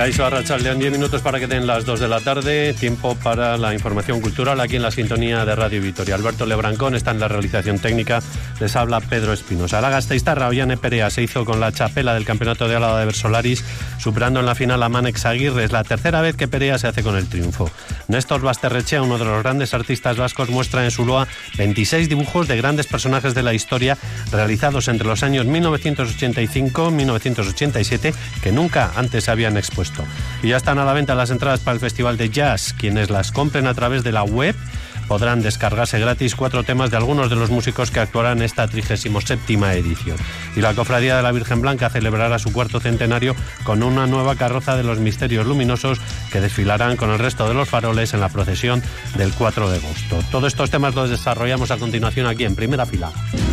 Kaixo Arratsaldean, 10 minutos para que den las 2 de la tarde. Tiempo para la información cultural aquí en la sintonía de Radio Vitoria. Alberto Lebrancón está en la realización técnica. Les habla Pedro Espinosa. La gasteiztarra Oihane Perea se hizo con la txapela del Campeonato de Álava de Bersolaris, superando en la final a Mánex Aguirre. Es la tercera vez que Perea se hace con el triunfo. Néstor Basterrechea, uno de los grandes artistas vascos, muestra en su loa 26 dibujos de grandes personajes de la historia realizados entre los años 1985 y 1987 que nunca antes se habían expuesto. Y ya están a la venta las entradas para el Festival de Jazz. Quienes las compren a través de la web podrán descargarse gratis 4 temas de algunos de los músicos que actuarán en esta 37ª edición. Y la Cofradía de la Virgen Blanca celebrará su 4º centenario con una nueva carroza de los Misterios Luminosos que desfilarán con el resto de los faroles en la procesión del 4 de agosto. Todos estos temas los desarrollamos a continuación aquí en Primera Fila.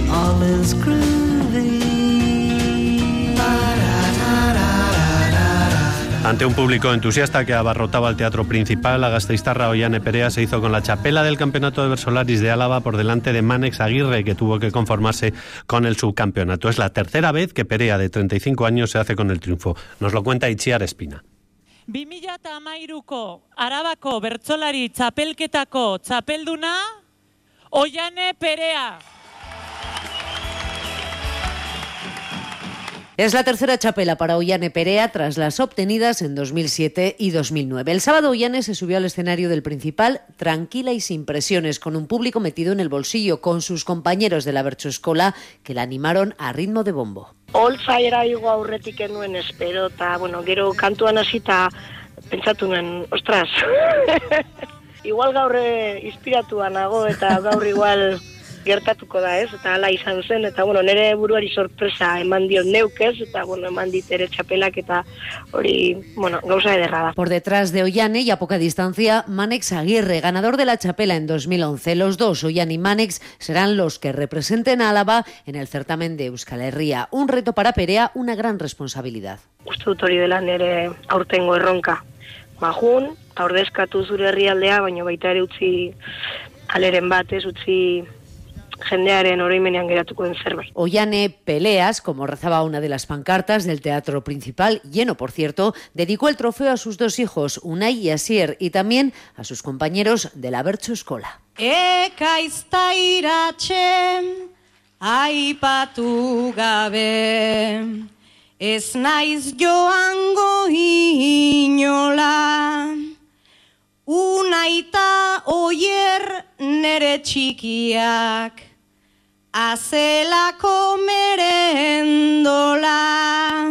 Ante un público entusiasta que abarrotaba el Teatro Principal, la gasteiztarra Oihane Perea se hizo con la txapela del Campeonato de Bersolaris de Álava por delante de Mánex Aguirre, que tuvo que conformarse con el subcampeonato. Es la tercera vez que Perea, de 35 años, se hace con el triunfo. Nos lo cuenta Itziar Espina. 2013ko Arabako bertsolari txapelketako txapelduna Oihane Perea. Es la tercera txapela para Oihane Perea tras las obtenidas en 2007 y 2009. El sábado Oihane se subió al escenario del Principal tranquila y sin presiones, con un público metido en el bolsillo, con sus compañeros de la Bertsoeskola que la animaron a ritmo de bombo. Oltzaera igo aurretik enuen espero, eta, gero kantuan hasita pentsatu nuen, ostras, igual gaur inspiratua nago eta gaur igual gertatuko da, ez? Eta hala izan zen, eta nire buruari sorpresa eman dio neukez, eta eman dit ere txapelak, eta hori, gauza ederra da. Por detrás de Oihane y a poca distancia, Mánex Aguirre, ganador de la txapela en 2011. Los dos, Oihane y Mánex, serán los que representen a Álava en el certamen de Euskal Herria. Un reto para Perea, una gran responsabilidad. Uste dut hori dela nire aurtengo erronka. Majun, eta ordezkatu zure herrialdea, baina baita ere utzi aleren batez, utzi jendearen oroimenean geratuko den zerbait. Oihane Peleas, como rezaba una de las pancartas del Teatro Principal, lleno por cierto, dedicó el trofeo a sus 2 hijos, Unai y Asier, y también a sus compañeros de la Bertsoeskola. Ekaizta iratxe aipatu gabe, ez naiz joango inola, Unai eta Oier nere txikiak, azelako merendola,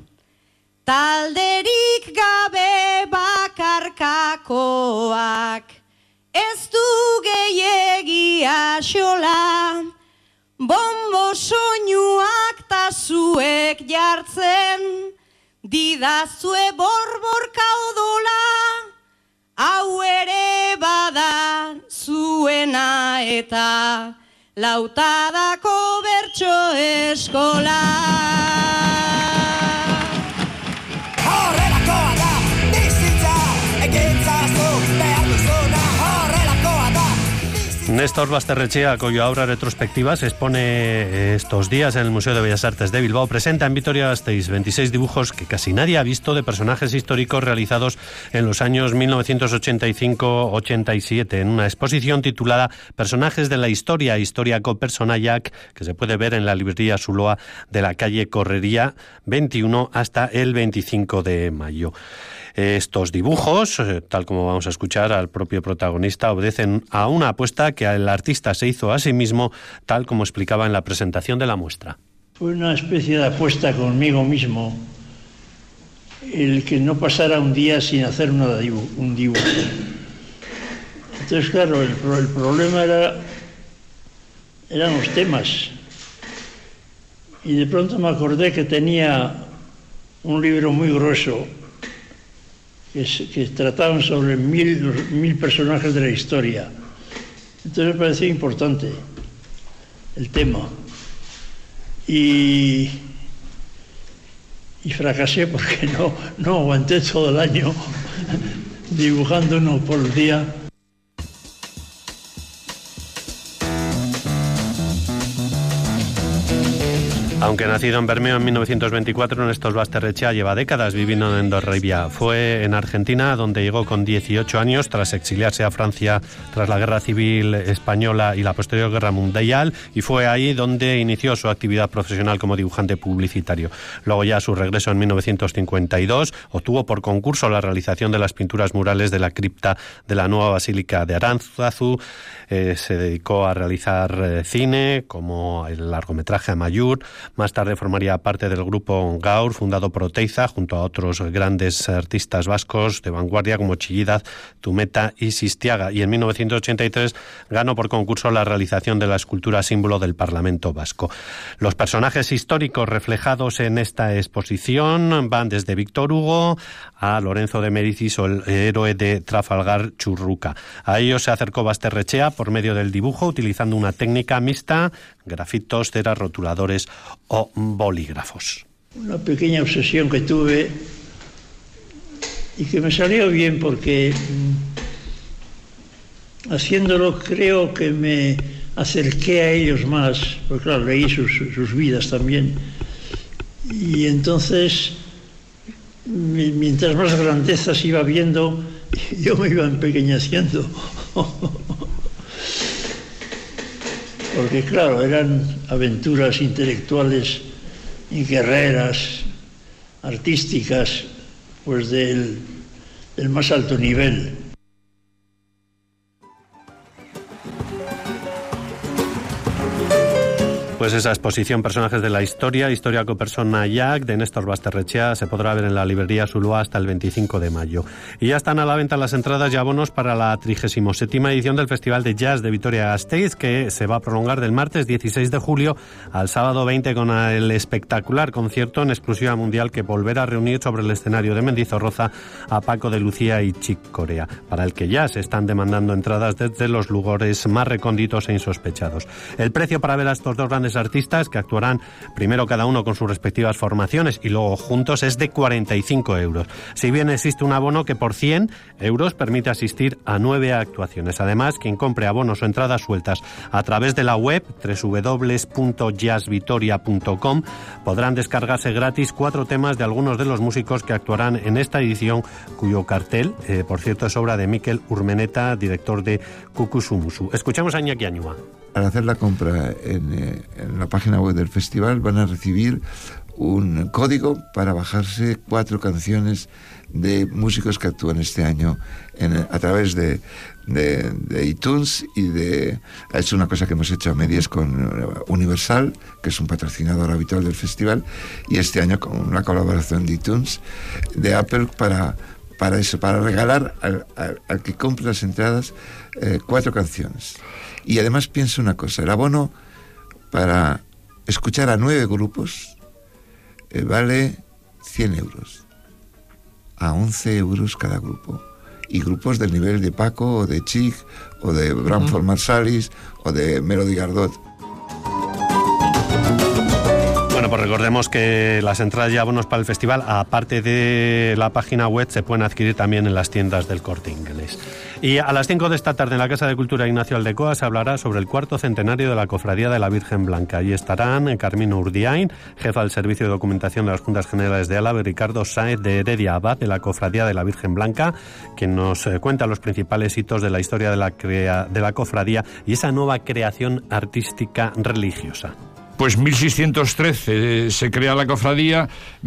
talderik gabe bakarkakoak, ez du gehiegi axola, bombo soinuak ta zuek jartzen, didazue borborka odola, hau ere bada zuena eta lautadako Bertsoeskola. Horrelakoa da, bizitza, egitzazu behar duzuna, horrelakoa da. Néstor Basterrechea, cuya obra retrospectiva se expone estos días en el Museo de Bellas Artes de Bilbao, presenta en Vitoria-Gasteiz 26 dibujos que casi nadie ha visto de personajes históricos realizados en los años 1985-87 en una exposición titulada Personajes de la Historia, Historiako Personaiak, que se puede ver en la librería Zuloa de la calle Correría 21 hasta el 25 de mayo. Estos dibujos, tal como vamos a escuchar al propio protagonista, obedecen a una apuesta que el artista se hizo a sí mismo, tal como explicaba en la presentación de la muestra. Fue una especie de apuesta conmigo mismo, el que no pasara un día sin hacer un dibujo. Entonces, claro, el problema eran los temas. Y de pronto me acordé que tenía un libro muy grueso que trataban sobre 1000 personajes de la historia. Entonces me parecía importante el tema. Y fracasé porque no aguanté todo el año dibujando uno por día. Aunque nacido en Bermeo en 1924, Néstor Basterrechea lleva décadas viviendo en Hondarribia. Fue en Argentina donde llegó con 18 años tras exiliarse a Francia tras la Guerra Civil Española y la posterior Guerra Mundial, y fue ahí donde inició su actividad profesional como dibujante publicitario. Luego, ya a su regreso en 1952, obtuvo por concurso la realización de las pinturas murales de la cripta de la nueva Basílica de Aránzazu. Se dedicó a realizar cine, como el largometraje Amaiur. Más tarde formaría parte del grupo Gaur, fundado por Oteiza, junto a otros grandes artistas vascos de vanguardia como Chillida, Tumeta y Sistiaga. Y en 1983 ganó por concurso la realización de la escultura símbolo del Parlamento Vasco. Los personajes históricos reflejados en esta exposición van desde Víctor Hugo a Lorenzo de Médicis o el héroe de Trafalgar, Churruca. A ellos se acercó Basterrechea por medio del dibujo, utilizando una técnica mixta: grafitos, ceras, rotuladores o bolígrafos. Una pequeña obsesión que tuve y que me salió bien porque haciéndolo creo que me acerqué a ellos más, porque claro, leí sus vidas también, y entonces mientras más grandezas iba viendo, yo me iba empequeñeciendo. Porque claro, eran aventuras intelectuales y guerreras, artísticas, pues del más alto nivel. Pues esa exposición Personajes de la Historia, Historia con persona Jack, de Néstor Basterrechea, se podrá ver en la librería Zulúa hasta el 25 de mayo. Y ya están a la venta las entradas y abonos para la 37ª edición del Festival de Jazz de Vitoria-Gasteiz, que se va a prolongar del martes 16 de julio al sábado 20, con el espectacular concierto en exclusiva mundial que volverá a reunir sobre el escenario de Mendizorroza a Paco de Lucía y Chick Corea, para el que ya se están demandando entradas desde los lugares más recónditos e insospechados. El precio para ver a estos dos grandes artistas, que actuarán primero cada uno con sus respectivas formaciones y luego juntos, es de 45 euros. Si bien existe un abono que por 100 euros permite asistir a 9 actuaciones. Además, quien compre abonos o entradas sueltas a través de la web www.jazzvitoria.com podrán descargarse gratis 4 temas de algunos de los músicos que actuarán en esta edición, cuyo cartel, por cierto, es obra de Mikel Urmeneta, director de Kukusumusu. Escuchamos a Iñaki Añúa. Al hacer la compra en la página web del festival van a recibir un código para bajarse 4 canciones de músicos que actúan este año a través de iTunes es una cosa que hemos hecho a medias con Universal, que es un patrocinador habitual del festival, y este año con una colaboración de iTunes, de Apple, para regalar al que compre las entradas 4 canciones. Y además pienso una cosa: el abono para escuchar a 9 grupos vale 100 euros, a 11 euros cada grupo, y grupos del nivel de Paco o de Chic o de Bramford Marsalis o de Melody Gardot. Bueno, pues recordemos que las entradas y abonos para el festival, aparte de la página web, se pueden adquirir también en las tiendas del Corte Inglés. Y a las 5 de esta tarde en la Casa de Cultura Ignacio Aldecoa se hablará sobre el 4º centenario de la Cofradía de la Virgen Blanca. Allí estarán Carmino Urdiain, jefa del Servicio de Documentación de las Juntas Generales de Álava, y Ricardo Sáez de Heredia, abad de la Cofradía de la Virgen Blanca, quien nos cuenta los principales hitos de la historia de la cofradía y esa nueva creación artística religiosa. Pues 1613 se crea la cofradía,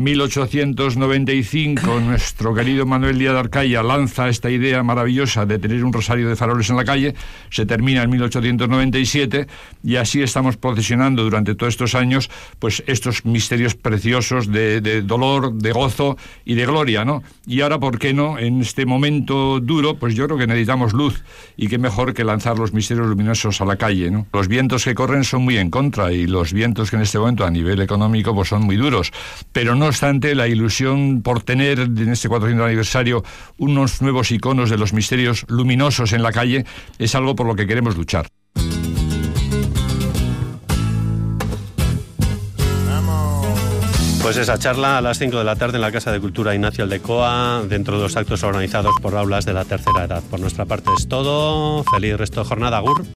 1895 nuestro querido Manuel Díaz de Arcaya lanza esta idea maravillosa de tener un rosario de faroles en la calle, se termina en 1897 y así estamos procesionando durante todos estos años pues estos misterios preciosos de dolor, de gozo y de gloria, ¿no? Y ahora, ¿por qué no? En este momento duro, pues yo creo que necesitamos luz, y qué mejor que lanzar los misterios luminosos a la calle, ¿no? Los vientos que corren son muy en contra, y los vientos que en este momento a nivel económico pues son muy duros, pero no obstante la ilusión por tener en este 400 aniversario unos nuevos iconos de los misterios luminosos en la calle es algo por lo que queremos luchar. Pues esa charla a las 5 de la tarde en la Casa de Cultura Ignacio Aldecoa, dentro de los actos organizados por aulas de la tercera edad. Por nuestra parte es todo. Feliz resto de jornada. Agur.